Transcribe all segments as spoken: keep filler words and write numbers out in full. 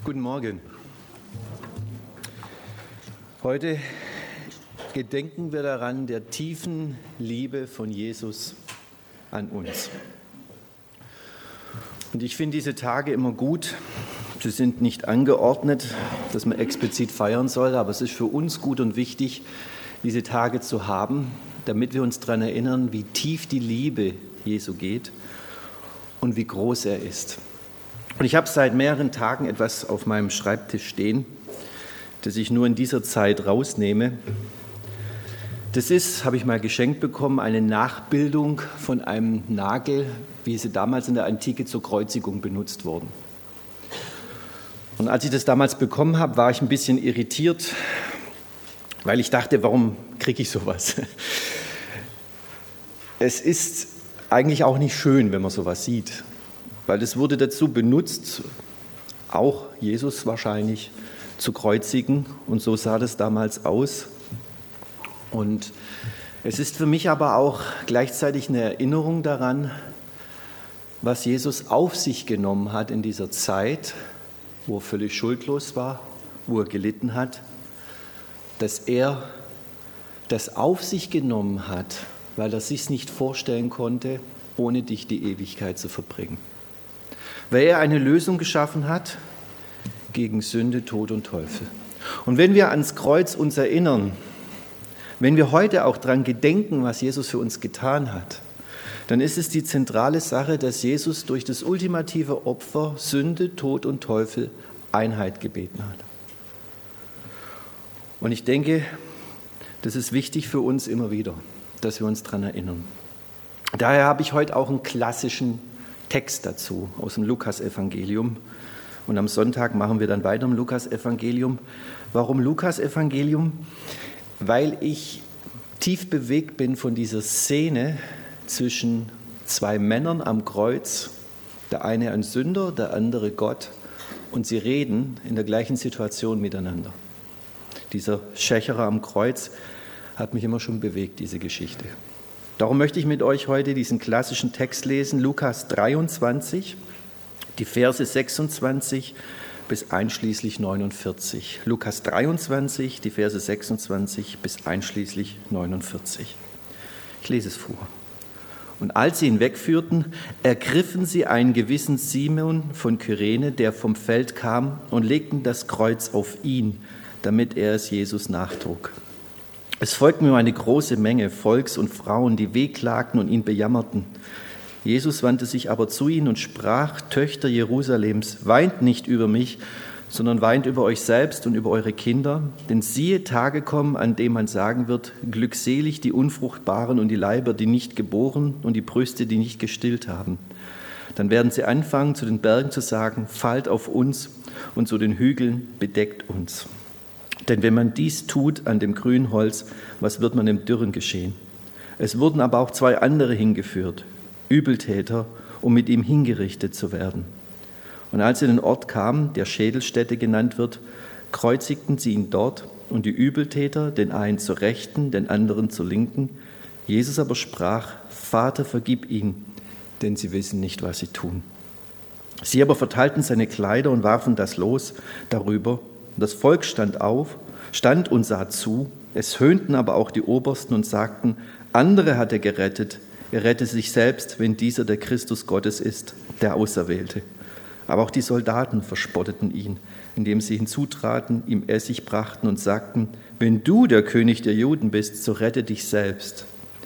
Guten Morgen. Heute gedenken wir daran der tiefen Liebe von Jesus an uns. Und ich finde diese Tage immer gut. Sie sind nicht angeordnet, dass man explizit feiern soll, aber es ist für uns gut und wichtig, diese Tage zu haben, damit wir uns daran erinnern, wie tief die Liebe Jesu geht und wie groß er ist. Und ich habe seit mehreren Tagen etwas auf meinem Schreibtisch stehen, das ich nur in dieser Zeit rausnehme. Das ist, habe ich mal geschenkt bekommen, eine Nachbildung von einem Nagel, wie sie damals in der Antike zur Kreuzigung benutzt wurden. Und als ich das damals bekommen habe, war ich ein bisschen irritiert, weil ich dachte, warum kriege ich sowas? Es ist eigentlich auch nicht schön, wenn man sowas sieht, weil das wurde dazu benutzt, auch Jesus wahrscheinlich zu kreuzigen, und so sah das damals aus. Und es ist für mich aber auch gleichzeitig eine Erinnerung daran, was Jesus auf sich genommen hat in dieser Zeit, wo er völlig schuldlos war, wo er gelitten hat, dass er das auf sich genommen hat, weil er sich nicht vorstellen konnte, ohne dich die Ewigkeit zu verbringen. Weil er eine Lösung geschaffen hat gegen Sünde, Tod und Teufel. Und wenn wir ans Kreuz uns erinnern, wenn wir heute auch daran gedenken, was Jesus für uns getan hat, dann ist es die zentrale Sache, dass Jesus durch das ultimative Opfer Sünde, Tod und Teufel Einheit gebeten hat. Und ich denke, das ist wichtig für uns immer wieder, dass wir uns daran erinnern. Daher habe ich heute auch einen klassischen Text dazu aus dem Lukas-Evangelium. Und am Sonntag machen wir dann weiter im Lukas-Evangelium. Warum Lukas-Evangelium? Weil ich tief bewegt bin von dieser Szene zwischen zwei Männern am Kreuz, der eine ein Sünder, der andere Gott, und sie reden in der gleichen Situation miteinander. Dieser Schächerer am Kreuz hat mich immer schon bewegt, diese Geschichte. Darum möchte ich mit euch heute diesen klassischen Text lesen, Lukas dreiundzwanzig, die Verse sechsundzwanzig bis einschließlich neunundvierzig. Lukas dreiundzwanzig, die Verse sechsundzwanzig bis einschließlich neunundvierzig. Ich lese es vor. Und als sie ihn wegführten, ergriffen sie einen gewissen Simon von Kyrene, der vom Feld kam, und legten das Kreuz auf ihn, damit er es Jesus nachtrug. Es folgten nur eine große Menge Volks und Frauen, die wehklagten und ihn bejammerten. Jesus wandte sich aber zu ihnen und sprach: Töchter Jerusalems, weint nicht über mich, sondern weint über euch selbst und über eure Kinder. Denn siehe, Tage kommen, an denen man sagen wird: Glückselig die Unfruchtbaren und die Leiber, die nicht geboren, und die Brüste, die nicht gestillt haben. Dann werden sie anfangen, zu den Bergen zu sagen: Fallt auf uns, und zu den Hügeln: Bedeckt uns. Denn wenn man dies tut an dem grünen Holz, was wird man im Dürren geschehen? Es wurden aber auch zwei andere hingeführt, Übeltäter, um mit ihm hingerichtet zu werden. Und als sie in den Ort kamen, der Schädelstätte genannt wird, kreuzigten sie ihn dort, und die Übeltäter, den einen zur Rechten, den anderen zur Linken. Jesus aber sprach: Vater, vergib ihnen, denn sie wissen nicht, was sie tun. Sie aber verteilten seine Kleider und warfen das Los darüber. Das Volk stand auf, stand und sah zu. Es höhnten aber auch die Obersten und sagten: Andere hat er gerettet. Er rette sich selbst, wenn dieser der Christus Gottes ist, der Auserwählte. Aber auch die Soldaten verspotteten ihn, indem sie hinzutraten, ihm Essig brachten und sagten: Wenn du der König der Juden bist, so rette dich selbst.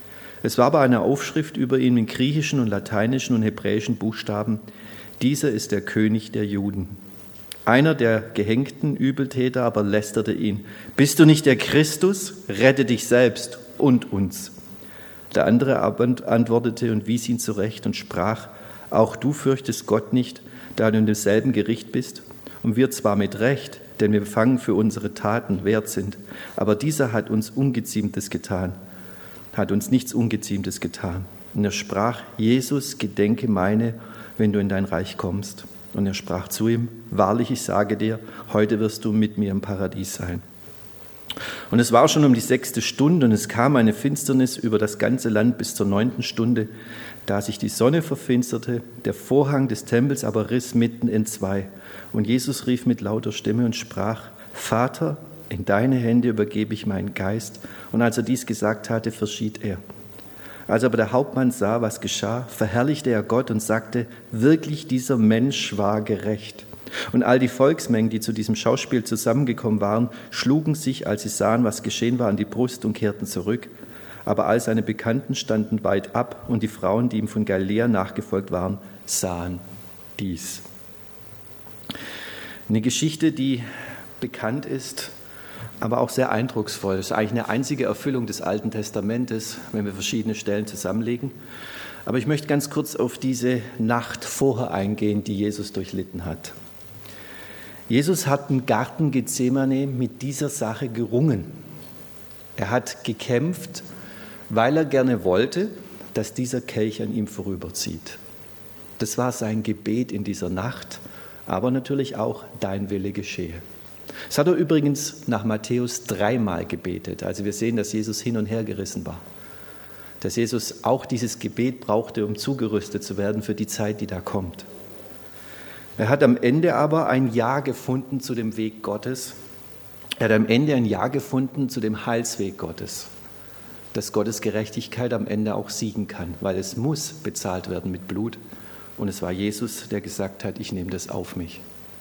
Es war aber eine Aufschrift über ihn in griechischen und lateinischen und hebräischen Buchstaben: Dieser ist der König der Juden. Einer der gehängten Übeltäter aber lästerte ihn: Bist du nicht der Christus? Rette dich selbst und uns. Der andere aber antwortete und wies ihn zurecht und sprach: Auch du fürchtest Gott nicht, da du in demselben Gericht bist? Und wir zwar mit Recht, denn wir empfangen für unsere Taten wert sind. Aber dieser hat uns Ungeziemtes getan, hat uns nichts Ungeziemtes getan. Und er sprach: Jesus, gedenke meine, wenn du in dein Reich kommst. Und er sprach zu ihm: Wahrlich, ich sage dir, heute wirst du mit mir im Paradies sein. Und es war schon um die sechste Stunde und es kam eine Finsternis über das ganze Land bis zur neunten Stunde, da sich die Sonne verfinsterte, der Vorhang des Tempels aber riss mitten entzwei. Und Jesus rief mit lauter Stimme und sprach: Vater, in deine Hände übergebe ich meinen Geist. Und als er dies gesagt hatte, verschied er. Als aber der Hauptmann sah, was geschah, verherrlichte er Gott und sagte: Wirklich, dieser Mensch war gerecht. Und all die Volksmengen, die zu diesem Schauspiel zusammengekommen waren, schlugen sich, als sie sahen, was geschehen war, an die Brust und kehrten zurück. Aber all seine Bekannten standen weit ab, und die Frauen, die ihm von Galiläa nachgefolgt waren, sahen dies. Eine Geschichte, die bekannt ist, aber auch sehr eindrucksvoll. Das ist eigentlich eine einzige Erfüllung des Alten Testamentes, wenn wir verschiedene Stellen zusammenlegen. Aber ich möchte ganz kurz auf diese Nacht vorher eingehen, die Jesus durchlitten hat. Jesus hat im Garten Gethsemane mit dieser Sache gerungen. Er hat gekämpft, weil er gerne wollte, dass dieser Kelch an ihm vorüberzieht. Das war sein Gebet in dieser Nacht, aber natürlich auch: Dein Wille geschehe. Das hat er übrigens nach Matthäus dreimal gebetet. Also wir sehen, dass Jesus hin und her gerissen war. Dass Jesus auch dieses Gebet brauchte, um zugerüstet zu werden für die Zeit, die da kommt. Er hat am Ende aber ein Ja gefunden zu dem Weg Gottes. Er hat am Ende ein Ja gefunden zu dem Heilsweg Gottes. Dass Gottes Gerechtigkeit am Ende auch siegen kann, weil es muss bezahlt werden mit Blut. Und es war Jesus, der gesagt hat: Ich nehme das auf mich.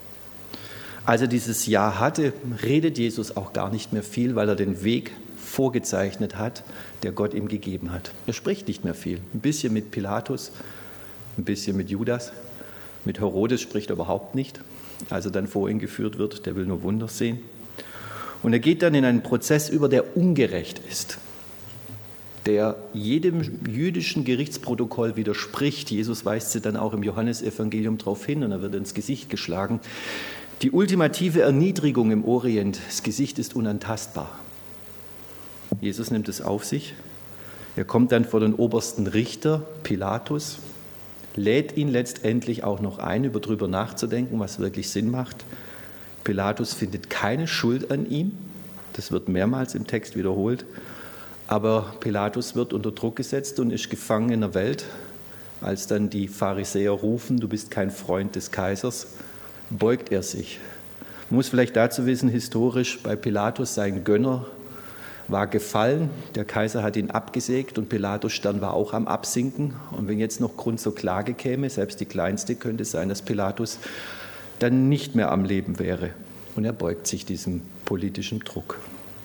Als er dieses Ja hatte, redet Jesus auch gar nicht mehr viel, weil er den Weg vorgezeichnet hat, der Gott ihm gegeben hat. Er spricht nicht mehr viel. Ein bisschen mit Pilatus, ein bisschen mit Judas. Mit Herodes spricht er überhaupt nicht, als er dann vor ihn geführt wird. Der will nur Wunder sehen. Und er geht dann in einen Prozess über, der ungerecht ist, der jedem jüdischen Gerichtsprotokoll widerspricht. Jesus weist sie dann auch im Johannesevangelium darauf hin und er wird ins Gesicht geschlagen. Die ultimative Erniedrigung im Orient, das Gesicht ist unantastbar. Jesus nimmt es auf sich. Er kommt dann vor den obersten Richter, Pilatus, lädt ihn letztendlich auch noch ein, über drüber nachzudenken, was wirklich Sinn macht. Pilatus findet keine Schuld an ihm. Das wird mehrmals im Text wiederholt. Aber Pilatus wird unter Druck gesetzt und ist gefangen in der Welt. Als dann die Pharisäer rufen: Du bist kein Freund des Kaisers, beugt er sich. Man muss vielleicht dazu wissen, historisch bei Pilatus, sein Gönner war gefallen, der Kaiser hat ihn abgesägt und Pilatus' Stern war auch am Absinken. Und wenn jetzt noch Grund zur Klage käme, selbst die kleinste, könnte es sein, dass Pilatus dann nicht mehr am Leben wäre. Und er beugt sich diesem politischen Druck.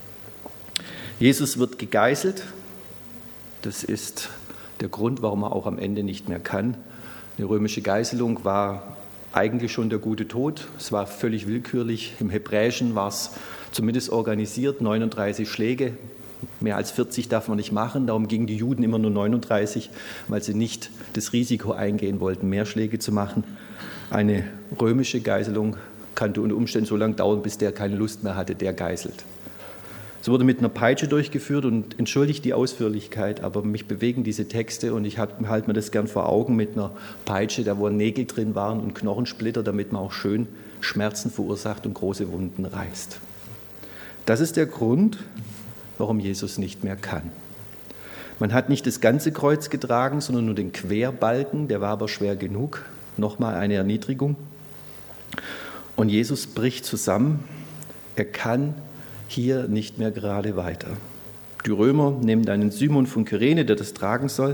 Jesus wird gegeißelt. Das ist der Grund, warum er auch am Ende nicht mehr kann. Eine römische Geißelung war eigentlich schon der gute Tod. Es war völlig willkürlich. Im Hebräischen war es zumindest organisiert, neununddreißig Schläge. Mehr als vierzig darf man nicht machen. Darum gingen die Juden immer nur neununddreißig, weil sie nicht das Risiko eingehen wollten, mehr Schläge zu machen. Eine römische Geißelung kannte unter Umständen so lange dauern, bis der keine Lust mehr hatte, der geißelt. Es wurde mit einer Peitsche durchgeführt und entschuldigt die Ausführlichkeit, aber mich bewegen diese Texte und ich halte mir das gern vor Augen mit einer Peitsche, da wo Nägel drin waren und Knochensplitter, damit man auch schön Schmerzen verursacht und große Wunden reißt. Das ist der Grund, warum Jesus nicht mehr kann. Man hat nicht das ganze Kreuz getragen, sondern nur den Querbalken, der war aber schwer genug. Nochmal eine Erniedrigung. Und Jesus bricht zusammen. Er kann hier nicht mehr gerade weiter. Die Römer nehmen einen Simon von Kyrene, der das tragen soll.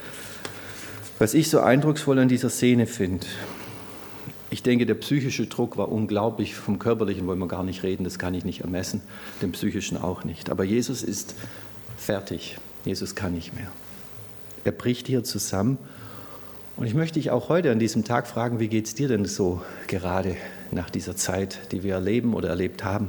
Was ich so eindrucksvoll an dieser Szene finde, ich denke, der psychische Druck war unglaublich. Vom Körperlichen wollen wir gar nicht reden, das kann ich nicht ermessen, den psychischen auch nicht. Aber Jesus ist fertig. Jesus kann nicht mehr. Er bricht hier zusammen. Und ich möchte dich auch heute an diesem Tag fragen, wie geht es dir denn so gerade nach dieser Zeit, die wir erleben oder erlebt haben?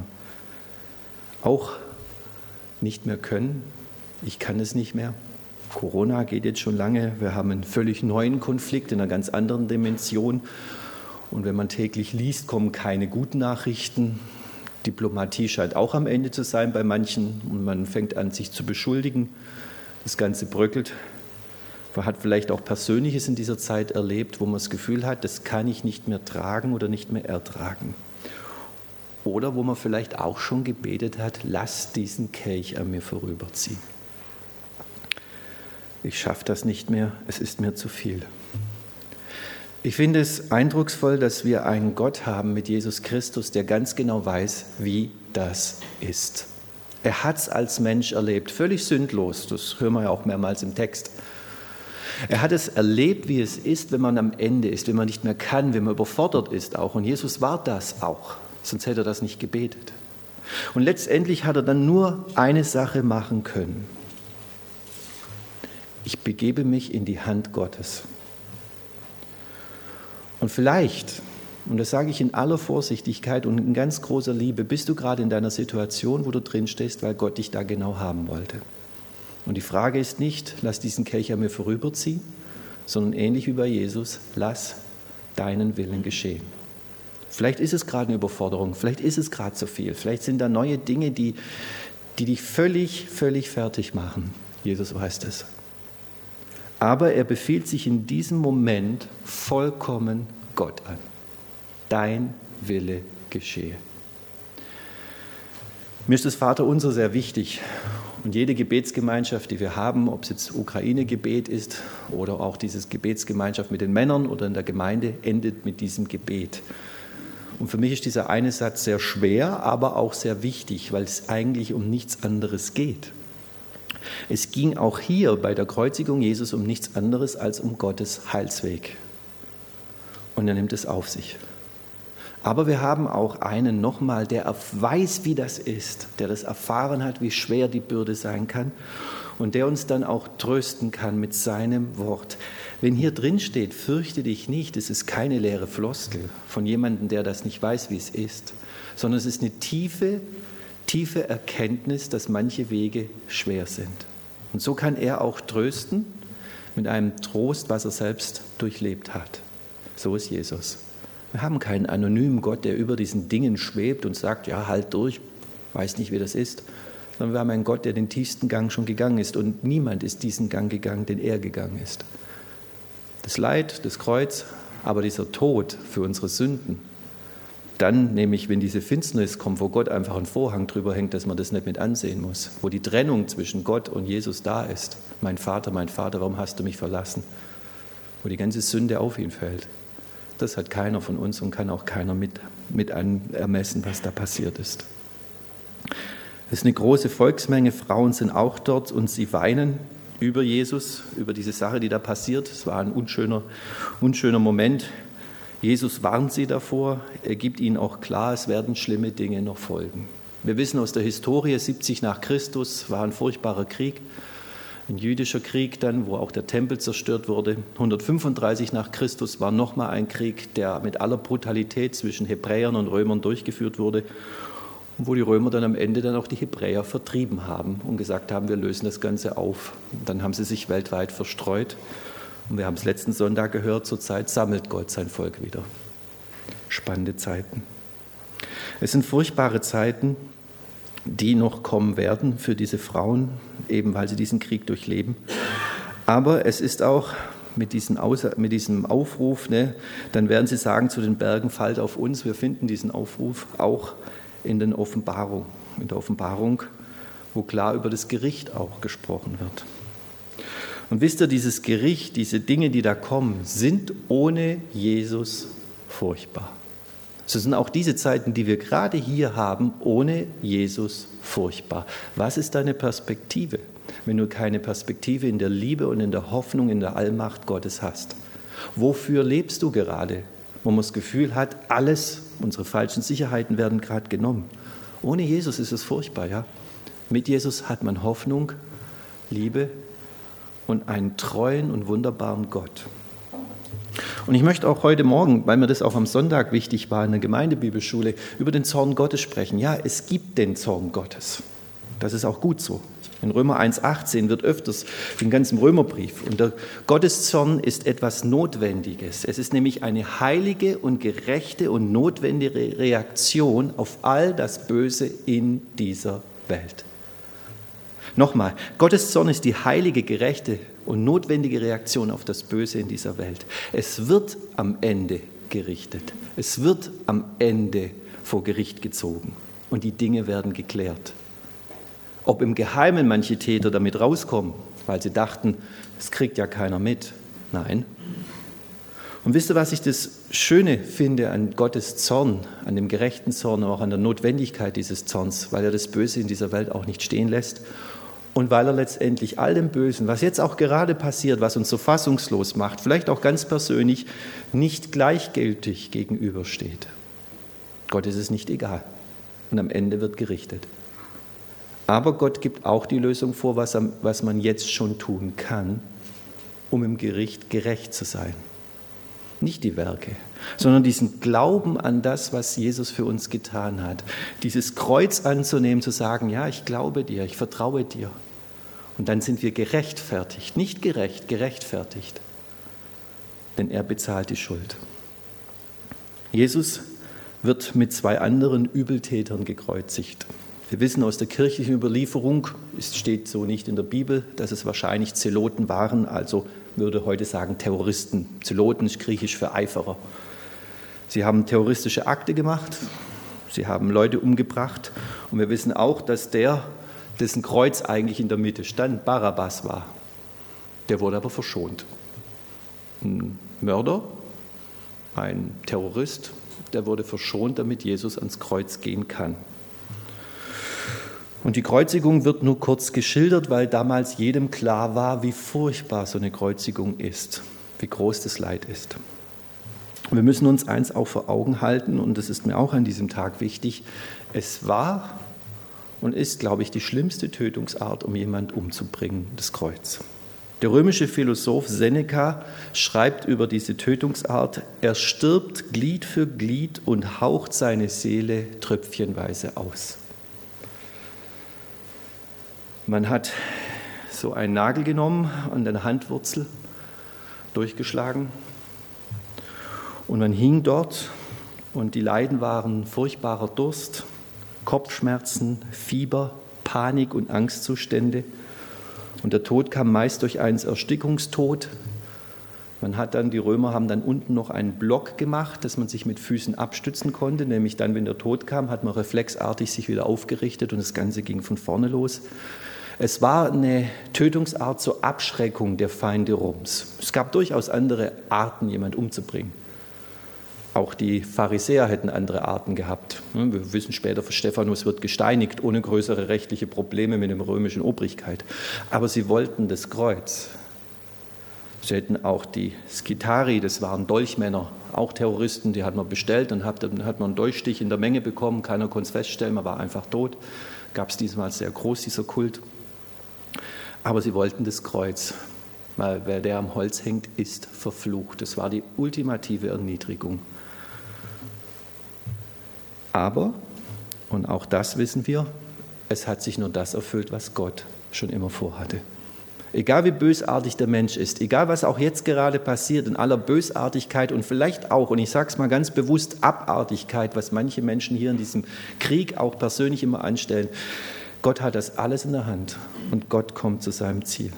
Auch nicht mehr können. Ich kann es nicht mehr. Corona geht jetzt schon lange. Wir haben einen völlig neuen Konflikt in einer ganz anderen Dimension. Und wenn man täglich liest, kommen keine guten Nachrichten. Diplomatie scheint auch am Ende zu sein bei manchen. Und man fängt an, sich zu beschuldigen. Das Ganze bröckelt. Man hat vielleicht auch Persönliches in dieser Zeit erlebt, wo man das Gefühl hat, das kann ich nicht mehr tragen oder nicht mehr ertragen. oder wo man vielleicht auch schon gebetet hat, lass diesen Kelch an mir vorüberziehen. Ich schaffe das nicht mehr, es ist mir zu viel. Ich finde es eindrucksvoll, dass wir einen Gott haben mit Jesus Christus, der ganz genau weiß, wie das ist. Er hat es als Mensch erlebt, völlig sündlos, das hören wir ja auch mehrmals im Text. Er hat es erlebt, wie es ist, wenn man am Ende ist, wenn man nicht mehr kann, wenn man überfordert ist auch. Und Jesus war das auch, sonst hätte er das nicht gebetet. Und letztendlich hat er dann nur eine Sache machen können. Ich begebe mich in die Hand Gottes. Und vielleicht, und das sage ich in aller Vorsichtigkeit und in ganz großer Liebe, bist du gerade in deiner Situation, wo du drin stehst, weil Gott dich da genau haben wollte. Und die Frage ist nicht, lass diesen Kelch an mir vorüberziehen, sondern ähnlich wie bei Jesus, lass deinen Willen geschehen. Vielleicht ist es gerade eine Überforderung, vielleicht ist es gerade zu viel, vielleicht sind da neue Dinge, die, die dich völlig, völlig fertig machen. Jesus weiß das. Aber er befiehlt sich in diesem Moment vollkommen Gott an. Dein Wille geschehe. Mir ist das Vaterunser sehr wichtig. Und jede Gebetsgemeinschaft, die wir haben, ob es jetzt Ukraine-Gebet ist oder auch dieses Gebetsgemeinschaft mit den Männern oder in der Gemeinde, endet mit diesem Gebet. Und für mich ist dieser eine Satz sehr schwer, aber auch sehr wichtig, weil es eigentlich um nichts anderes geht. Es ging auch hier bei der Kreuzigung Jesus um nichts anderes als um Gottes Heilsweg. Und er nimmt es auf sich. Aber wir haben auch einen nochmal, der weiß, wie das ist, der das erfahren hat, wie schwer die Bürde sein kann und der uns dann auch trösten kann mit seinem Wort. Wenn hier drin steht, fürchte dich nicht, es ist keine leere Floskel von jemandem, der das nicht weiß, wie es ist, sondern es ist eine tiefe, tiefe Erkenntnis, dass manche Wege schwer sind. Und so kann er auch trösten mit einem Trost, was er selbst durchlebt hat. So ist Jesus. Wir haben keinen anonymen Gott, der über diesen Dingen schwebt und sagt, ja, halt durch, weiß nicht, wie das ist. Sondern wir haben einen Gott, der den tiefsten Gang schon gegangen ist. Und niemand ist diesen Gang gegangen, den er gegangen ist. Das Leid, das Kreuz, aber dieser Tod für unsere Sünden. Dann nämlich, wenn diese Finsternis kommt, wo Gott einfach einen Vorhang drüber hängt, dass man das nicht mit ansehen muss. Wo die Trennung zwischen Gott und Jesus da ist. Mein Vater, mein Vater, warum hast du mich verlassen? Wo die ganze Sünde auf ihn fällt. Das hat keiner von uns und kann auch keiner mit, mit ermessen, was da passiert ist. Es ist eine große Volksmenge, Frauen sind auch dort und sie weinen über Jesus, über diese Sache, die da passiert. Es war ein unschöner, unschöner Moment. Jesus warnt sie davor, er gibt ihnen auch klar, es werden schlimme Dinge noch folgen. Wir wissen aus der Historie, siebzig nach Christus war ein furchtbarer Krieg. Ein jüdischer Krieg dann, wo auch der Tempel zerstört wurde. hundertfünfunddreißig nach Christus war nochmal ein Krieg, der mit aller Brutalität zwischen Hebräern und Römern durchgeführt wurde, wo die Römer dann am Ende dann auch die Hebräer vertrieben haben und gesagt haben, wir lösen das Ganze auf. Und dann haben sie sich weltweit verstreut. Und wir haben es letzten Sonntag gehört, zurzeit sammelt Gott sein Volk wieder. Spannende Zeiten. Es sind furchtbare Zeiten, die noch kommen werden für diese Frauen, eben weil sie diesen Krieg durchleben. Aber es ist auch mit diesem, Außer-, mit diesem Aufruf, ne, dann werden sie sagen zu den Bergen, fallt auf uns. Wir finden diesen Aufruf auch in den Offenbarung, in der Offenbarung, wo klar über das Gericht auch gesprochen wird. Und wisst ihr, dieses Gericht, diese Dinge, die da kommen, sind ohne Jesus furchtbar. So sind auch diese Zeiten, die wir gerade hier haben, ohne Jesus furchtbar. Was ist deine Perspektive, wenn du keine Perspektive in der Liebe und in der Hoffnung, in der Allmacht Gottes hast? Wofür lebst du gerade, wo man das Gefühl hat, alles, unsere falschen Sicherheiten werden gerade genommen? Ohne Jesus ist es furchtbar, ja? Mit Jesus hat man Hoffnung, Liebe und einen treuen und wunderbaren Gott. Und ich möchte auch heute Morgen, weil mir das auch am Sonntag wichtig war in der Gemeindebibelschule, über den Zorn Gottes sprechen. Ja, es gibt den Zorn Gottes. Das ist auch gut so. In Römer eins achtzehn wird öfters den ganzen Römerbrief. Und der Gotteszorn ist etwas Notwendiges. Es ist nämlich eine heilige und gerechte und notwendige Reaktion auf all das Böse in dieser Welt. Nochmal, Gottes Zorn ist die heilige, gerechte und notwendige Reaktion auf das Böse in dieser Welt. Es wird am Ende gerichtet. Es wird am Ende vor Gericht gezogen und die Dinge werden geklärt. Ob im Geheimen manche Täter damit rauskommen, weil sie dachten, es kriegt ja keiner mit. Nein. Und wisst ihr, was ich das Schöne finde an Gottes Zorn, an dem gerechten Zorn, auch an der Notwendigkeit dieses Zorns, weil er das Böse in dieser Welt auch nicht stehen lässt und weil er letztendlich all dem Bösen, was jetzt auch gerade passiert, was uns so fassungslos macht, vielleicht auch ganz persönlich, nicht gleichgültig gegenübersteht. Gott ist es nicht egal und am Ende wird gerichtet. Aber Gott gibt auch die Lösung vor, was, was man jetzt schon tun kann, um im Gericht gerecht zu sein. Nicht die Werke, sondern diesen Glauben an das, was Jesus für uns getan hat. Dieses Kreuz anzunehmen, zu sagen, ja, ich glaube dir, ich vertraue dir. Und dann sind wir gerechtfertigt, nicht gerecht, gerechtfertigt. Denn er bezahlt die Schuld. Jesus wird mit zwei anderen Übeltätern gekreuzigt. Wir wissen aus der kirchlichen Überlieferung, es steht so nicht in der Bibel, dass es wahrscheinlich Zeloten waren, also würde heute sagen Terroristen. Zeloten ist griechisch für Eiferer. Sie haben terroristische Akte gemacht, sie haben Leute umgebracht und wir wissen auch, dass der, dessen Kreuz eigentlich in der Mitte stand, Barabbas war. Der wurde aber verschont. Ein Mörder, ein Terrorist, der wurde verschont, damit Jesus ans Kreuz gehen kann. Und die Kreuzigung wird nur kurz geschildert, weil damals jedem klar war, wie furchtbar so eine Kreuzigung ist, wie groß das Leid ist. Wir müssen uns eins auch vor Augen halten, und das ist mir auch an diesem Tag wichtig, es war und ist, glaube ich, die schlimmste Tötungsart, um jemanden umzubringen, das Kreuz. Der römische Philosoph Seneca schreibt über diese Tötungsart, er stirbt Glied für Glied und haucht seine Seele tröpfchenweise aus. Man hat so einen Nagel genommen an der Handwurzel, durchgeschlagen und man hing dort und die Leiden waren furchtbarer Durst, Kopfschmerzen, Fieber, Panik und Angstzustände und der Tod kam meist durch einen Erstickungstod. Man hat dann, die Römer haben dann unten noch einen Block gemacht, dass man sich mit Füßen abstützen konnte, nämlich dann, wenn der Tod kam, hat man reflexartig sich wieder aufgerichtet und das Ganze ging von vorne los. Es war eine Tötungsart zur Abschreckung der Feinde Roms. Es gab durchaus andere Arten, jemanden umzubringen. Auch die Pharisäer hätten andere Arten gehabt. Wir wissen später, Stephanus wird gesteinigt, ohne größere rechtliche Probleme mit der römischen Obrigkeit. Aber sie wollten das Kreuz. Sie hätten auch die Skitari, das waren Dolchmänner, auch Terroristen, die hat man bestellt, dann hat, dann hat man einen Dolchstich in der Menge bekommen, keiner konnte es feststellen, man war einfach tot. Gab es diesmal sehr groß, dieser Kult. Aber sie wollten das Kreuz, weil wer der am Holz hängt, ist verflucht. Das war die ultimative Erniedrigung. Aber, und auch das wissen wir, es hat sich nur das erfüllt, was Gott schon immer vorhatte. Egal wie bösartig der Mensch ist, egal was auch jetzt gerade passiert, in aller Bösartigkeit und vielleicht auch, und ich sage es mal ganz bewusst, Abartigkeit, was manche Menschen hier in diesem Krieg auch persönlich immer anstellen, Gott hat das alles in der Hand und Gott kommt zu seinem Ziel.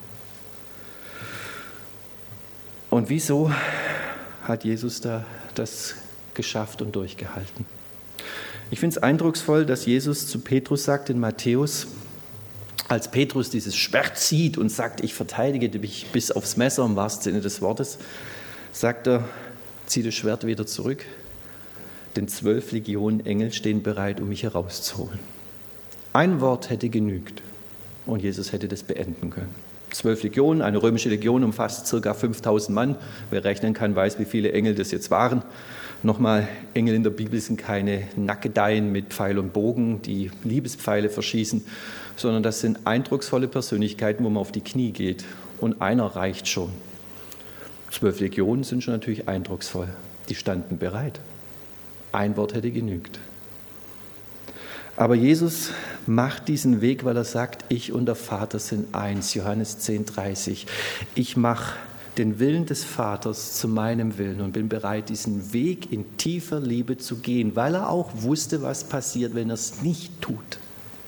Und wieso hat Jesus da das geschafft und durchgehalten? Ich finde es eindrucksvoll, dass Jesus zu Petrus sagt in Matthäus, als Petrus dieses Schwert zieht und sagt, ich verteidige dich bis aufs Messer, im wahrsten Sinne des Wortes, sagt er, zieh das Schwert wieder zurück, denn zwölf Legionen Engel stehen bereit, um mich herauszuholen. Ein Wort hätte genügt und Jesus hätte das beenden können. Zwölf Legionen, eine römische Legion umfasst ca. fünftausend Mann. Wer rechnen kann, weiß, wie viele Engel das jetzt waren. Nochmal, Engel in der Bibel sind keine Nackedeien mit Pfeil und Bogen, die Liebespfeile verschießen, sondern das sind eindrucksvolle Persönlichkeiten, wo man auf die Knie geht. Und einer reicht schon. Zwölf Legionen sind schon natürlich eindrucksvoll. Die standen bereit. Ein Wort hätte genügt. Aber Jesus macht diesen Weg, weil er sagt, ich und der Vater sind eins. Johannes zehn, dreißig. Ich mache den Willen des Vaters zu meinem Willen und bin bereit, diesen Weg in tiefer Liebe zu gehen, weil er auch wusste, was passiert, wenn er es nicht tut.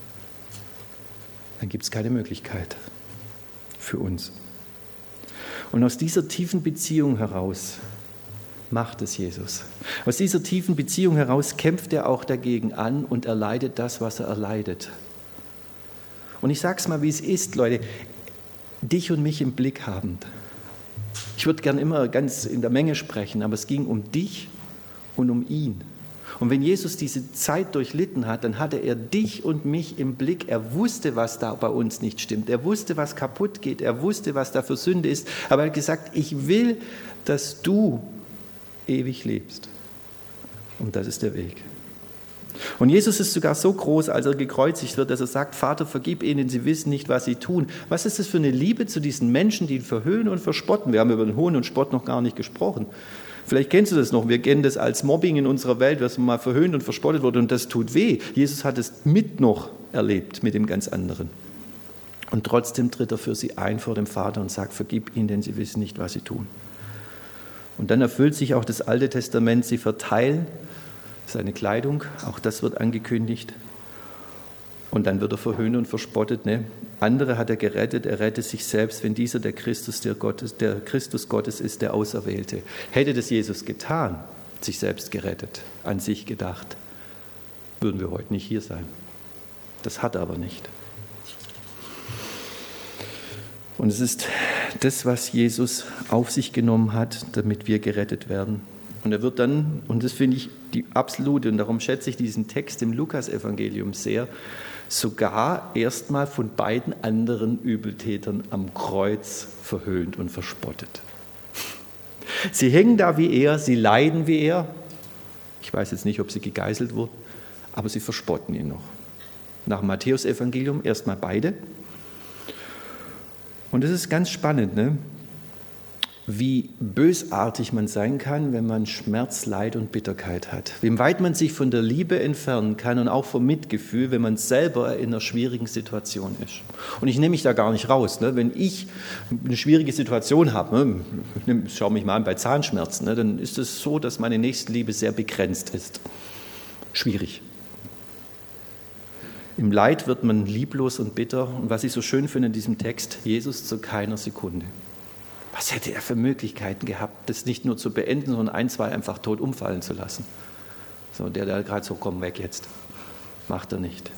Dann gibt es keine Möglichkeit für uns. Und aus dieser tiefen Beziehung heraus macht es Jesus. Aus dieser tiefen Beziehung heraus kämpft er auch dagegen an und erleidet das, was er erleidet. Und ich sage es mal, wie es ist, Leute, dich und mich im Blick habend. Ich würde gern immer ganz in der Menge sprechen, aber es ging um dich und um ihn. Und wenn Jesus diese Zeit durchlitten hat, dann hatte er dich und mich im Blick. Er wusste, was da bei uns nicht stimmt. Er wusste, was kaputt geht. Er wusste, was da für Sünde ist. Aber er hat gesagt, ich will, dass du ewig lebst. Und das ist der Weg. Und Jesus ist sogar so groß, als er gekreuzigt wird, dass er sagt, Vater, vergib ihnen, sie wissen nicht, was sie tun. Was ist das für eine Liebe zu diesen Menschen, die ihn verhöhnen und verspotten? Wir haben über den Hohn und Spott noch gar nicht gesprochen. Vielleicht kennst du das noch, wir kennen das als Mobbing in unserer Welt, dass man mal verhöhnt und verspottet wurde und das tut weh. Jesus hat es mit noch erlebt, mit dem ganz anderen. Und trotzdem tritt er für sie ein vor dem Vater und sagt, vergib ihnen, denn sie wissen nicht, was sie tun. Und dann erfüllt sich auch das Alte Testament, sie verteilen seine Kleidung, auch das wird angekündigt. Und dann wird er verhöhnt und verspottet. Ne? Andere hat er gerettet, er rettet sich selbst, wenn dieser der Christus, der, Gottes, der Christus Gottes ist, der Auserwählte. Hätte das Jesus getan, sich selbst gerettet, an sich gedacht, würden wir heute nicht hier sein. Das hat er aber nicht. Und es ist das, was Jesus auf sich genommen hat, damit wir gerettet werden. Und er wird dann, und das finde ich die absolute, und darum schätze ich diesen Text im Lukasevangelium sehr, sogar erstmal von beiden anderen Übeltätern am Kreuz verhöhnt und verspottet. Sie hängen da wie er, sie leiden wie er. Ich weiß jetzt nicht, ob sie gegeißelt wurden, aber sie verspotten ihn noch. Nach dem Matthäusevangelium erstmal beide. Und das ist ganz spannend, ne? Wie bösartig man sein kann, wenn man Schmerz, Leid und Bitterkeit hat. Wie weit man sich von der Liebe entfernen kann und auch vom Mitgefühl, wenn man selber in einer schwierigen Situation ist. Und ich nehme mich da gar nicht raus. Ne? Wenn ich eine schwierige Situation habe, ne? Schau mich mal an bei Zahnschmerzen, ne? Dann ist es so, dass meine Nächstenliebe sehr begrenzt ist. Schwierig. Im Leid wird man lieblos und bitter. Und was ich so schön finde in diesem Text, Jesus zu keiner Sekunde. Was hätte er für Möglichkeiten gehabt, das nicht nur zu beenden, sondern ein, zwei einfach tot umfallen zu lassen? So, der da gerade so, komm weg jetzt. Macht er nicht.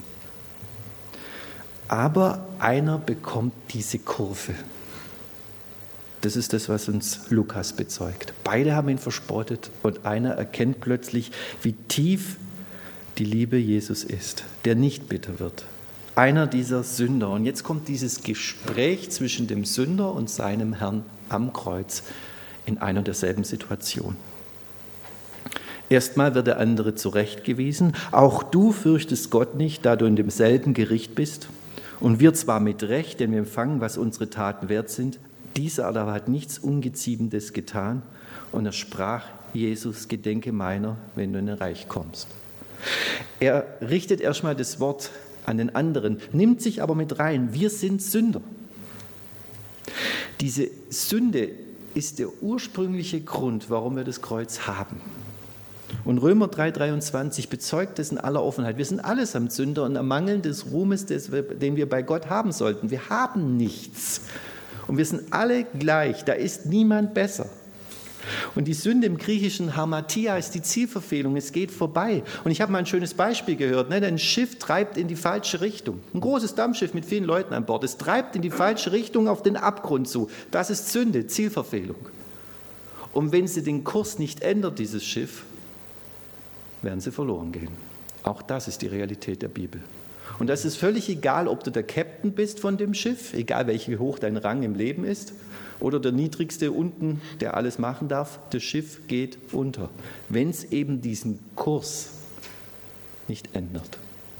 Aber einer bekommt diese Kurve. Das ist das, was uns Lukas bezeugt. Beide haben ihn verspottet und einer erkennt plötzlich, wie tief die Liebe Jesus ist, der nicht bitter wird. Einer dieser Sünder. Und jetzt kommt dieses Gespräch zwischen dem Sünder und seinem Herrn am Kreuz in einer derselben Situation. Erstmal wird der andere zurechtgewiesen. Auch du fürchtest Gott nicht, da du in demselben Gericht bist. Und wir zwar mit Recht, denn wir empfangen, was unsere Taten wert sind. Dieser aber hat nichts Ungeziemendes getan. Und er sprach, Jesus, gedenke meiner, wenn du in dein Reich kommst. Er richtet erstmal das Wort an den anderen, nimmt sich aber mit rein. Wir sind Sünder. Diese Sünde ist der ursprüngliche Grund, warum wir das Kreuz haben. Und Römer drei dreiundzwanzig bezeugt es in aller Offenheit. Wir sind allesamt Sünder und am Mangel des Ruhmes, den wir bei Gott haben sollten. Wir haben nichts. Und wir sind alle gleich. Da ist niemand besser. Und die Sünde im Griechischen Hamartia ist die Zielverfehlung, es geht vorbei. Und ich habe mal ein schönes Beispiel gehört, ne? Ein Schiff treibt in die falsche Richtung. Ein großes Dampfschiff mit vielen Leuten an Bord, es treibt in die falsche Richtung auf den Abgrund zu. Das ist Sünde, Zielverfehlung. Und wenn sie den Kurs nicht ändert, dieses Schiff, werden sie verloren gehen. Auch das ist die Realität der Bibel. Und das ist völlig egal, ob du der Captain bist von dem Schiff, egal wie hoch dein Rang im Leben ist, oder der Niedrigste unten, der alles machen darf. Das Schiff geht unter, wenn es eben diesen Kurs nicht ändert.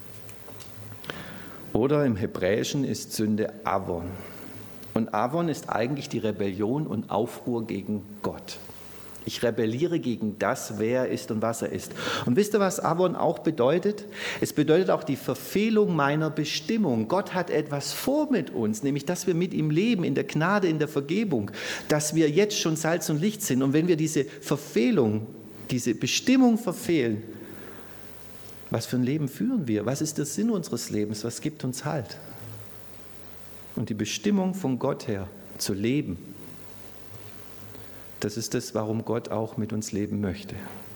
Oder im Hebräischen ist Sünde Avon. Und Avon ist eigentlich die Rebellion und Aufruhr gegen Gott. Ich rebelliere gegen das, wer er ist und was er ist. Und wisst ihr, was Avon auch bedeutet? Es bedeutet auch die Verfehlung meiner Bestimmung. Gott hat etwas vor mit uns, nämlich, dass wir mit ihm leben, in der Gnade, in der Vergebung, dass wir jetzt schon Salz und Licht sind. Und wenn wir diese Verfehlung, diese Bestimmung verfehlen, was für ein Leben führen wir? Was ist der Sinn unseres Lebens? Was gibt uns Halt? Und die Bestimmung von Gott her zu leben, Das ist das, warum Gott auch mit uns leben möchte.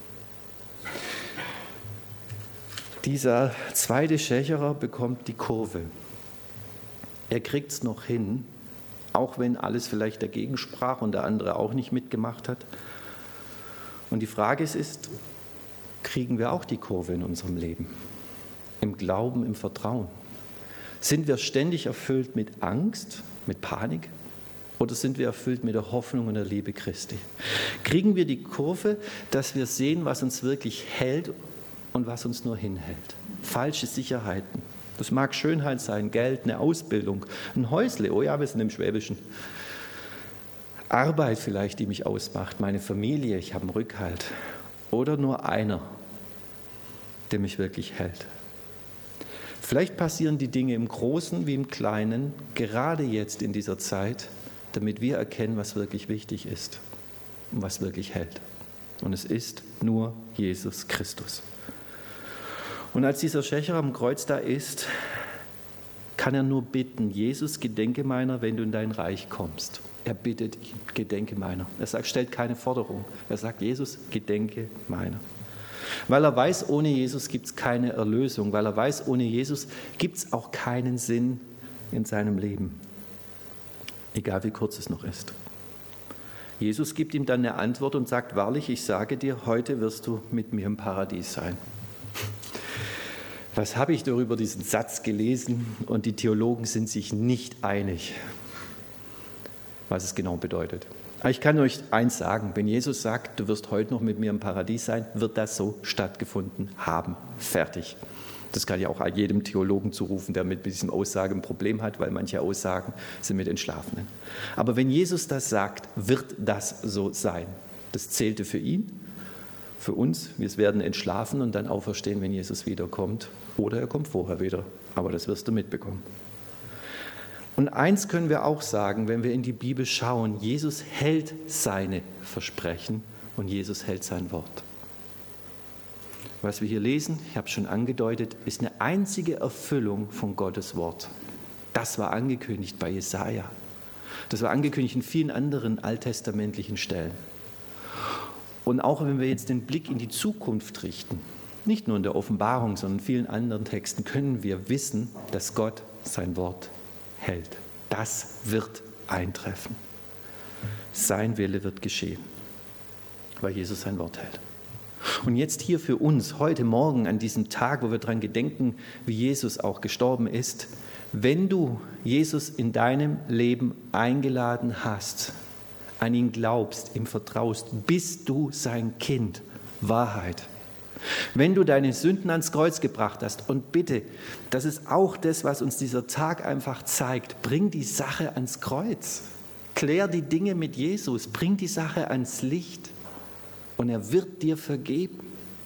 Dieser zweite Schächerer bekommt die Kurve. Er kriegt es noch hin, auch wenn alles vielleicht dagegen sprach und der andere auch nicht mitgemacht hat. Und die Frage ist, kriegen wir auch die Kurve in unserem Leben? Im Glauben, im Vertrauen? Sind wir ständig erfüllt mit Angst, mit Panik? Oder sind wir erfüllt mit der Hoffnung und der Liebe Christi? Kriegen wir die Kurve, dass wir sehen, was uns wirklich hält und was uns nur hinhält? Falsche Sicherheiten. Das mag Schönheit sein, Geld, eine Ausbildung, ein Häusle. Oh ja, wir sind im Schwäbischen. Arbeit vielleicht, die mich ausmacht, meine Familie, ich habe einen Rückhalt. Oder nur einer, der mich wirklich hält. Vielleicht passieren die Dinge im Großen wie im Kleinen, gerade jetzt in dieser Zeit, damit wir erkennen, was wirklich wichtig ist und was wirklich hält. Und es ist nur Jesus Christus. Und als dieser Schächer am Kreuz da ist, kann er nur bitten, Jesus, gedenke meiner, wenn du in dein Reich kommst. Er bittet ihn, gedenke meiner. Er sagt, stellt keine Forderung. Er sagt, Jesus, gedenke meiner. Weil er weiß, ohne Jesus gibt es keine Erlösung. Weil er weiß, ohne Jesus gibt es auch keinen Sinn in seinem Leben. Egal wie kurz es noch ist. Jesus gibt ihm dann eine Antwort und sagt, wahrlich, ich sage dir, heute wirst du mit mir im Paradies sein. Was habe ich darüber diesen Satz gelesen? Und die Theologen sind sich nicht einig, was es genau bedeutet. Aber ich kann euch eins sagen, wenn Jesus sagt, du wirst heute noch mit mir im Paradies sein, wird das so stattgefunden haben. Fertig. Das kann ich auch jedem Theologen zurufen, der mit diesem Aussage ein Problem hat, weil manche Aussagen sind mit Entschlafenen. Aber wenn Jesus das sagt, wird das so sein. Das zählte für ihn, für uns. Wir werden entschlafen und dann auferstehen, wenn Jesus wiederkommt. Oder er kommt vorher wieder. Aber das wirst du mitbekommen. Und eins können wir auch sagen, wenn wir in die Bibel schauen, Jesus hält seine Versprechen und Jesus hält sein Wort. Was wir hier lesen, ich habe es schon angedeutet, ist eine einzige Erfüllung von Gottes Wort. Das war angekündigt bei Jesaja. Das war angekündigt in vielen anderen alttestamentlichen Stellen. Und auch wenn wir jetzt den Blick in die Zukunft richten, nicht nur in der Offenbarung, sondern in vielen anderen Texten, können wir wissen, dass Gott sein Wort hält. Das wird eintreffen. Sein Wille wird geschehen, weil Jesus sein Wort hält. Und jetzt hier für uns, heute Morgen, an diesem Tag, wo wir daran gedenken, wie Jesus auch gestorben ist, wenn du Jesus in deinem Leben eingeladen hast, an ihn glaubst, ihm vertraust, bist du sein Kind. Wahrheit. Wenn du deine Sünden ans Kreuz gebracht hast, und bitte, das ist auch das, was uns dieser Tag einfach zeigt, bring die Sache ans Kreuz. Klär die Dinge mit Jesus, bring die Sache ans Licht und er wird dir vergeben.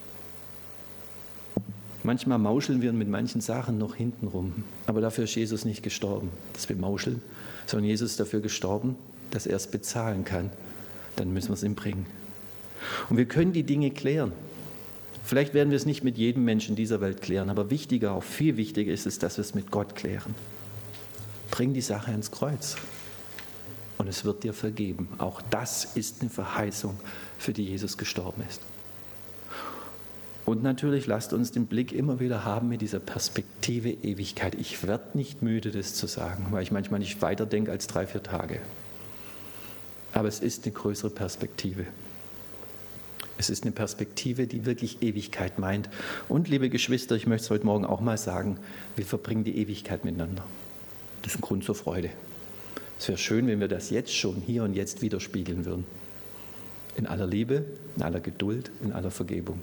Manchmal mauscheln wir mit manchen Sachen noch hintenrum, aber dafür ist Jesus nicht gestorben, dass wir mauscheln, sondern Jesus ist dafür gestorben, dass er es bezahlen kann. Dann müssen wir es ihm bringen. Und wir können die Dinge klären. Vielleicht werden wir es nicht mit jedem Menschen dieser Welt klären, aber wichtiger, auch viel wichtiger ist es, dass wir es mit Gott klären. Bring die Sache ans Kreuz und es wird dir vergeben. Auch das ist eine Verheißung, für die Jesus gestorben ist. Und natürlich lasst uns den Blick immer wieder haben mit dieser Perspektive Ewigkeit. Ich werde nicht müde, das zu sagen, weil ich manchmal nicht weiter denke als drei, vier Tage. Aber es ist eine größere Perspektive. Es ist eine Perspektive, die wirklich Ewigkeit meint. Und liebe Geschwister, ich möchte es heute Morgen auch mal sagen, wir verbringen die Ewigkeit miteinander. Das ist ein Grund zur Freude. Es wäre schön, wenn wir das jetzt schon, hier und jetzt widerspiegeln würden. In aller Liebe, in aller Geduld, in aller Vergebung.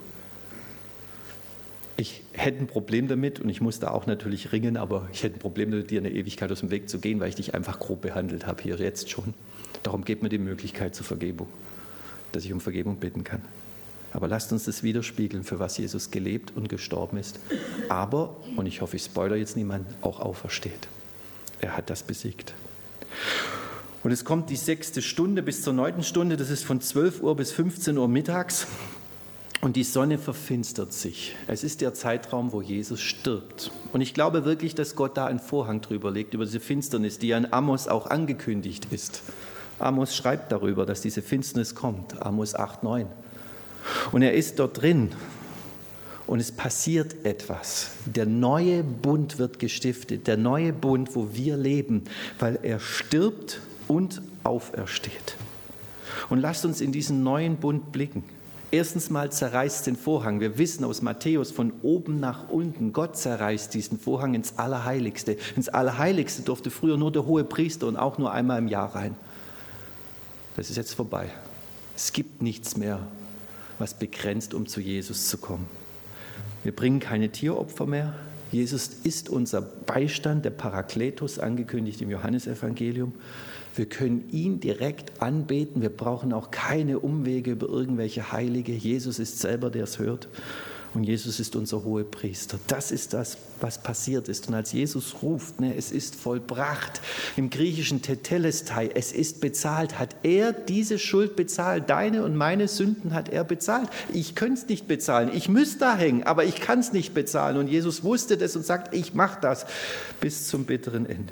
Ich hätte ein Problem damit, und ich muss da auch natürlich ringen, aber ich hätte ein Problem damit, dir eine Ewigkeit aus dem Weg zu gehen, weil ich dich einfach grob behandelt habe, hier jetzt schon. Darum gebt mir die Möglichkeit zur Vergebung, dass ich um Vergebung bitten kann. Aber lasst uns das widerspiegeln, für was Jesus gelebt und gestorben ist. Aber, und ich hoffe, ich spoilere jetzt niemanden, auch aufersteht. Er hat das besiegt. Und es kommt die sechste Stunde bis zur neunten Stunde, das ist von zwölf Uhr bis fünfzehn Uhr mittags. Und die Sonne verfinstert sich. Es ist der Zeitraum, wo Jesus stirbt. Und ich glaube wirklich, dass Gott da einen Vorhang drüber legt, über diese Finsternis, die an Amos auch angekündigt ist. Amos schreibt darüber, dass diese Finsternis kommt, Amos acht, neun. Und er ist dort drin und es passiert etwas. Der neue Bund wird gestiftet, der neue Bund, wo wir leben, weil er stirbt und aufersteht. Und lasst uns in diesen neuen Bund blicken. Erstens mal zerreißt den Vorhang. Wir wissen aus Matthäus von oben nach unten, Gott zerreißt diesen Vorhang ins Allerheiligste. Ins Allerheiligste durfte früher nur der Hohepriester und auch nur einmal im Jahr rein. Das ist jetzt vorbei. Es gibt nichts mehr, was begrenzt, um zu Jesus zu kommen. Wir bringen keine Tieropfer mehr. Jesus ist unser Beistand, der Parakletos, angekündigt im Johannesevangelium. Wir können ihn direkt anbeten. Wir brauchen auch keine Umwege über irgendwelche Heilige. Jesus ist selber, der es hört. Und Jesus ist unser Hohepriester. Das ist das, was passiert ist. Und als Jesus ruft, ne, es ist vollbracht, im griechischen Tetelestai, es ist bezahlt, hat er diese Schuld bezahlt. Deine und meine Sünden hat er bezahlt. Ich könnte es nicht bezahlen. Ich müsste da hängen, aber ich kann es nicht bezahlen. Und Jesus wusste das und sagt, ich mache das bis zum bitteren Ende.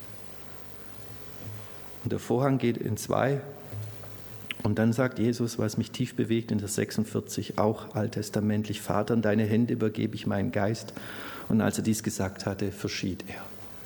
Und der Vorhang geht in zwei. Und dann sagt Jesus, was mich tief bewegt in der sechsundvierzig, auch alttestamentlich, Vater, in deine Hände übergebe ich meinen Geist. Und als er dies gesagt hatte, verschied er.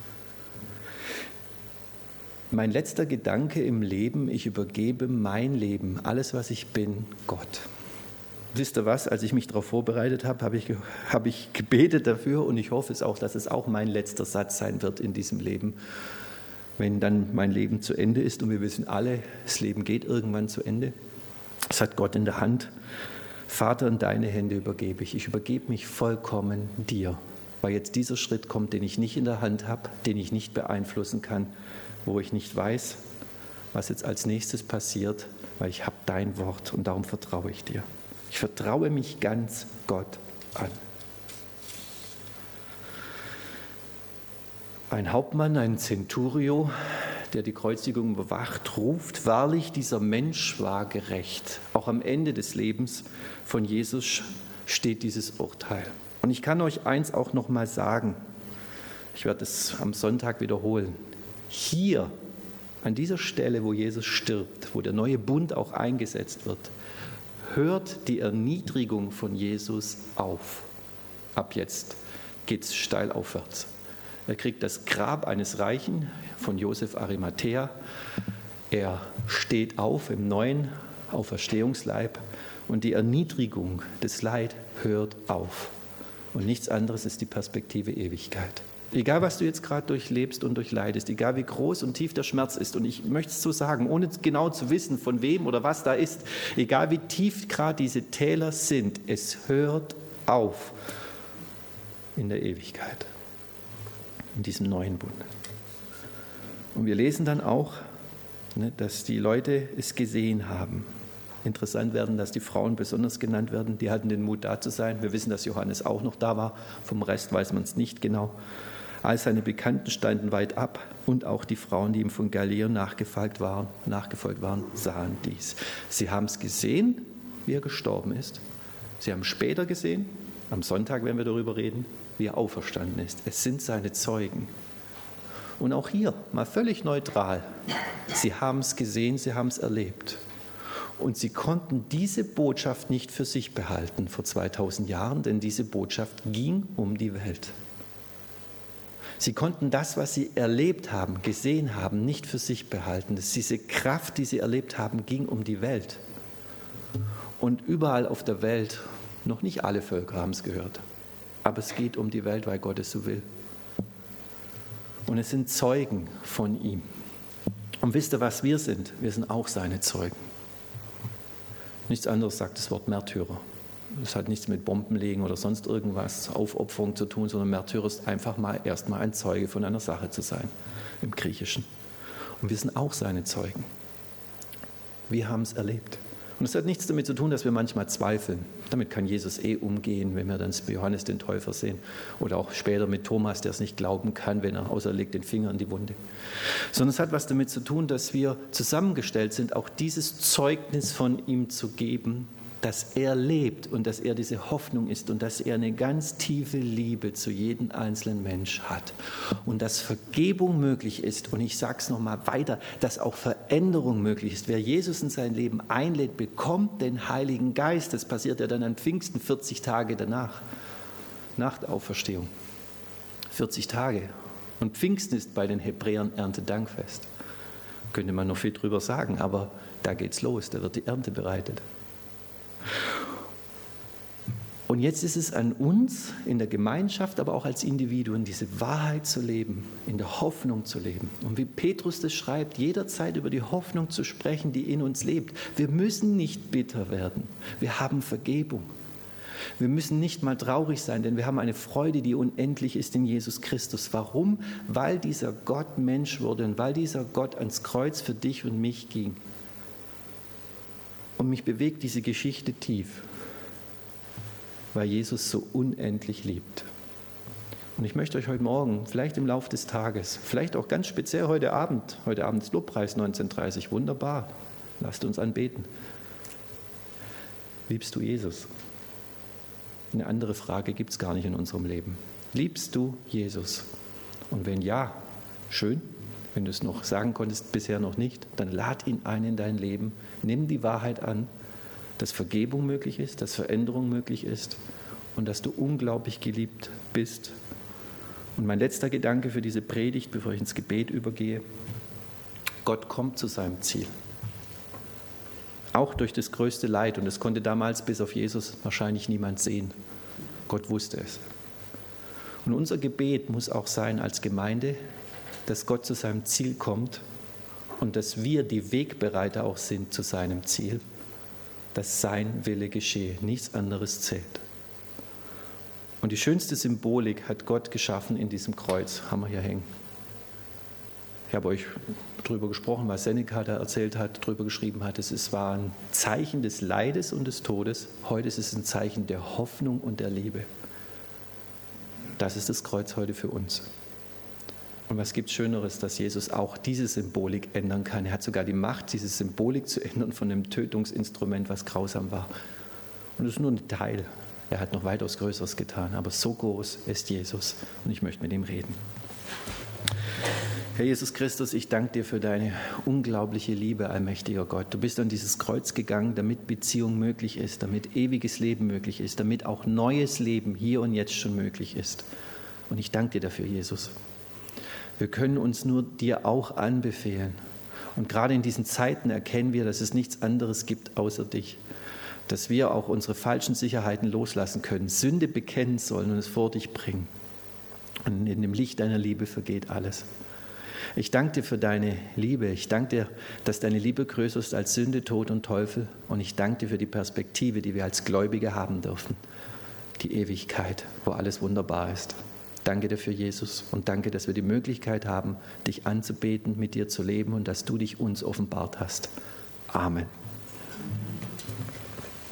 Mein letzter Gedanke im Leben, ich übergebe mein Leben, alles was ich bin, Gott. Wisst ihr was, als ich mich darauf vorbereitet habe, habe ich, habe ich gebetet dafür und ich hoffe es auch, dass es auch mein letzter Satz sein wird in diesem Leben. Wenn dann mein Leben zu Ende ist und wir wissen alle, das Leben geht irgendwann zu Ende. Es hat Gott in der Hand. Vater, in deine Hände übergebe ich. Ich übergebe mich vollkommen dir, weil jetzt dieser Schritt kommt, den ich nicht in der Hand habe, den ich nicht beeinflussen kann, wo ich nicht weiß, was jetzt als nächstes passiert, weil ich habe dein Wort und darum vertraue ich dir. Ich vertraue mich ganz Gott an. Ein Hauptmann, ein Centurio, der die Kreuzigung bewacht, ruft, wahrlich, dieser Mensch war gerecht. Auch am Ende des Lebens von Jesus steht dieses Urteil. Und ich kann euch eins auch noch mal sagen, ich werde es am Sonntag wiederholen. Hier, an dieser Stelle, wo Jesus stirbt, wo der neue Bund auch eingesetzt wird, hört die Erniedrigung von Jesus auf. Ab jetzt geht es steil aufwärts. Er kriegt das Grab eines Reichen von Josef Arimathäa. Er steht auf im neuen Auferstehungsleib und die Erniedrigung, das Leid hört auf. Und nichts anderes ist die Perspektive Ewigkeit. Egal, was du jetzt gerade durchlebst und durchleidest, egal wie groß und tief der Schmerz ist, und ich möchte es so sagen, ohne genau zu wissen, von wem oder was da ist, egal wie tief gerade diese Täler sind, es hört auf in der Ewigkeit. In diesem neuen Bund. Und wir lesen dann auch, ne, dass die Leute es gesehen haben. Interessant werden, dass die Frauen besonders genannt werden. Die hatten den Mut, da zu sein. Wir wissen, dass Johannes auch noch da war. Vom Rest weiß man es nicht genau. All seine Bekannten standen weit ab und auch die Frauen, die ihm von Galiläa nachgefolgt waren, nachgefolgt waren, sahen dies. Sie haben es gesehen, wie er gestorben ist. Sie haben später gesehen, am Sonntag werden wir darüber reden, wie er auferstanden ist. Es sind seine Zeugen. Und auch hier, mal völlig neutral, sie haben es gesehen, sie haben es erlebt. Und sie konnten diese Botschaft nicht für sich behalten vor zweitausend Jahren, denn diese Botschaft ging um die Welt. Sie konnten das, was sie erlebt haben, gesehen haben, nicht für sich behalten. Das, diese Kraft, die sie erlebt haben, ging um die Welt. Und überall auf der Welt, noch nicht alle Völker haben es gehört, aber es geht um die Welt, weil Gott es so will. Und es sind Zeugen von ihm. Und wisst ihr, was wir sind? Wir sind auch seine Zeugen. Nichts anderes sagt das Wort Märtyrer. Das hat nichts mit Bombenlegen oder sonst irgendwas, Aufopferung zu tun, sondern Märtyrer ist einfach mal erstmal ein Zeuge von einer Sache zu sein, im Griechischen. Und wir sind auch seine Zeugen. Wir haben es erlebt. Und es hat nichts damit zu tun, dass wir manchmal zweifeln. Damit kann Jesus eh umgehen, wenn wir dann Johannes den Täufer sehen. Oder auch später mit Thomas, der es nicht glauben kann, wenn er außer legt den Finger in die Wunde. Sondern es hat was damit zu tun, dass wir zusammengestellt sind, auch dieses Zeugnis von ihm zu geben, dass er lebt und dass er diese Hoffnung ist und dass er eine ganz tiefe Liebe zu jedem einzelnen Mensch hat und dass Vergebung möglich ist. Und ich sage es nochmal weiter, dass auch Veränderung möglich ist. Wer Jesus in sein Leben einlädt, bekommt den Heiligen Geist. Das passiert ja dann an Pfingsten, vierzig Tage danach, nach der Auferstehung. vierzig Tage. Und Pfingsten ist bei den Hebräern Erntedankfest. Könnte man noch viel drüber sagen, aber da geht's los, da wird die Ernte bereitet. Und jetzt ist es an uns in der Gemeinschaft, aber auch als Individuen, diese Wahrheit zu leben, in der Hoffnung zu leben. Und wie Petrus das schreibt, jederzeit über die Hoffnung zu sprechen, die in uns lebt. Wir müssen nicht bitter werden, wir haben Vergebung. Wir müssen nicht mal traurig sein, denn wir haben eine Freude, die unendlich ist in Jesus Christus. Warum? Weil dieser Gott Mensch wurde und weil dieser Gott ans Kreuz für dich und mich ging. Und mich bewegt diese Geschichte tief, weil Jesus so unendlich liebt. Und ich möchte euch heute Morgen, vielleicht im Laufe des Tages, vielleicht auch ganz speziell heute Abend, heute Abend ist Lobpreis neunzehn Uhr dreißig, wunderbar, lasst uns anbeten. Liebst du Jesus? Eine andere Frage gibt es gar nicht in unserem Leben. Liebst du Jesus? Und wenn ja, schön. Wenn du es noch sagen konntest, bisher noch nicht, dann lad ihn ein in dein Leben. Nimm die Wahrheit an, dass Vergebung möglich ist, dass Veränderung möglich ist und dass du unglaublich geliebt bist. Und mein letzter Gedanke für diese Predigt, bevor ich ins Gebet übergehe: Gott kommt zu seinem Ziel. Auch durch das größte Leid. Und das konnte damals bis auf Jesus wahrscheinlich niemand sehen. Gott wusste es. Und unser Gebet muss auch sein als Gemeinde, dass Gott zu seinem Ziel kommt und dass wir die Wegbereiter auch sind zu seinem Ziel, dass sein Wille geschehe, nichts anderes zählt. Und die schönste Symbolik hat Gott geschaffen in diesem Kreuz, haben wir hier hängen. Ich habe euch darüber gesprochen, was Seneca da erzählt hat, darüber geschrieben hat. Es war ein Zeichen des Leides und des Todes. Heute ist es ein Zeichen der Hoffnung und der Liebe. Das ist das Kreuz heute für uns. Und was gibt es Schöneres, dass Jesus auch diese Symbolik ändern kann? Er hat sogar die Macht, diese Symbolik zu ändern von einem Tötungsinstrument, was grausam war. Und das ist nur ein Teil. Er hat noch weitaus Größeres getan, aber so groß ist Jesus. Und ich möchte mit ihm reden. Herr Jesus Christus, ich danke dir für deine unglaubliche Liebe, allmächtiger Gott. Du bist an dieses Kreuz gegangen, damit Beziehung möglich ist, damit ewiges Leben möglich ist, damit auch neues Leben hier und jetzt schon möglich ist. Und ich danke dir dafür, Jesus. Wir können uns nur dir auch anbefehlen. Und gerade in diesen Zeiten erkennen wir, dass es nichts anderes gibt außer dich. Dass wir auch unsere falschen Sicherheiten loslassen können, Sünde bekennen sollen und es vor dich bringen. Und in dem Licht deiner Liebe vergeht alles. Ich danke dir für deine Liebe. Ich danke dir, dass deine Liebe größer ist als Sünde, Tod und Teufel. Und ich danke dir für die Perspektive, die wir als Gläubige haben dürfen. Die Ewigkeit, wo alles wunderbar ist. Danke dir für Jesus und danke, dass wir die Möglichkeit haben, dich anzubeten, mit dir zu leben und dass du dich uns offenbart hast. Amen.